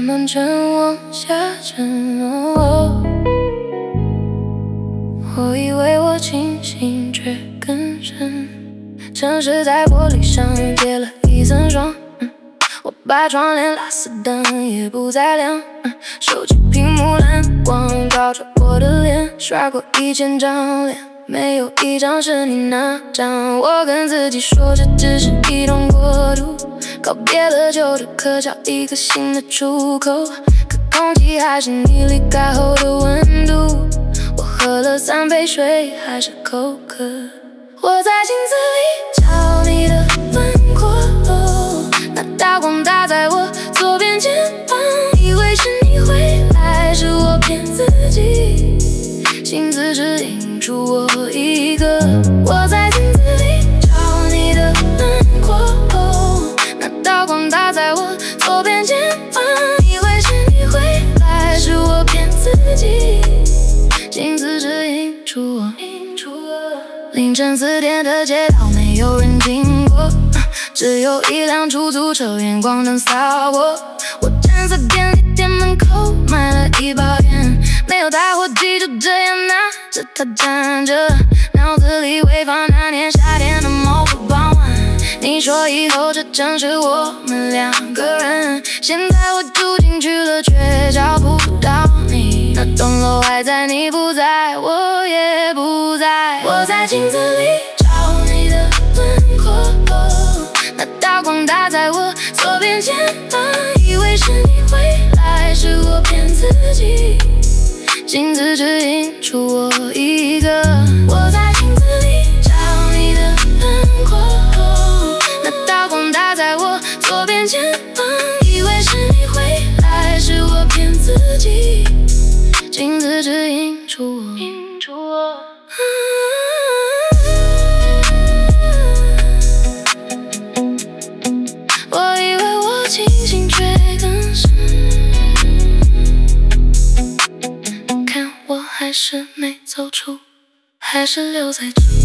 慢沉往下沉。我以为我清醒，却更深。城市在玻璃上结了一层霜。我把窗帘拉死，灯也不再亮。手机屏幕蓝光照着我的脸，刷过1000张脸，没有一张是你那张。我跟自己说这只是一种过渡，告别了旧的，可找一个新的出口。可空气还是你离开后的温度。我喝了3杯水，还是口渴。我在镜子里找你的轮廓，那道光打在我左边肩膀，以为是你回来，是我骗自己。镜子只映出我一个。我在镜子里找你的轮廓，那道光打在我左边肩膀，以为是你回来，是我骗自己。镜子只映出我。凌晨4点的街道没有人经过，只有一辆出租车远光灯扫我。我站在便利店门口买了一包烟，没有打火机，就这样拿着它站着，脑子里回放那年夏天的某个傍晚。你说以后这城市我们2个人，现在我住进去了，却找不到你。那栋楼还在，你不在，我也不在。我在镜子里找你的轮廓，那道光打在我左边肩膀，以为是你回来，是我骗自己。镜子只映出我一个。我在镜子里找你的轮廓，那道光打在我左边肩膀，以为是你回来，是我骗自己。镜子只映出我。我以为我清醒，却更深。看我还是没走出，还是留在这。